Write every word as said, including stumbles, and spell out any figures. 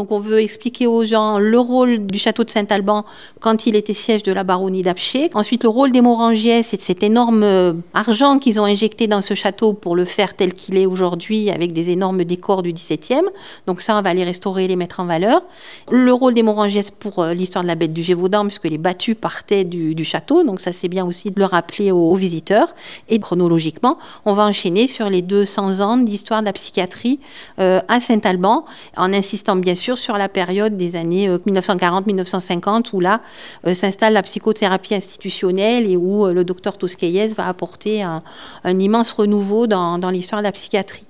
Donc on veut expliquer aux gens le rôle du château de Saint-Alban quand il était siège de la baronnie d'Apcher. Ensuite, le rôle des Morangiais, c'est cet énorme argent qu'ils ont injecté dans ce château pour le faire tel qu'il est aujourd'hui avec des énormes décors du dix-septième. Donc ça, on va les restaurer et les mettre en valeur. Le rôle des Morangiais pour l'histoire de la bête du Gévaudan, puisque les battus partaient du, du château. Donc ça, c'est bien aussi de le rappeler aux, aux visiteurs. Et chronologiquement, on va enchaîner sur les deux cents ans d'histoire de la psychiatrie euh, à Saint-Alban, en insistant bien sûr sur la période des années euh, mille neuf cent quarante mille neuf cent cinquante, où là euh, s'installe la psychothérapie institutionnelle et où euh, le docteur Tosquelles va apporter un, un immense renouveau dans, dans l'histoire de la psychiatrie.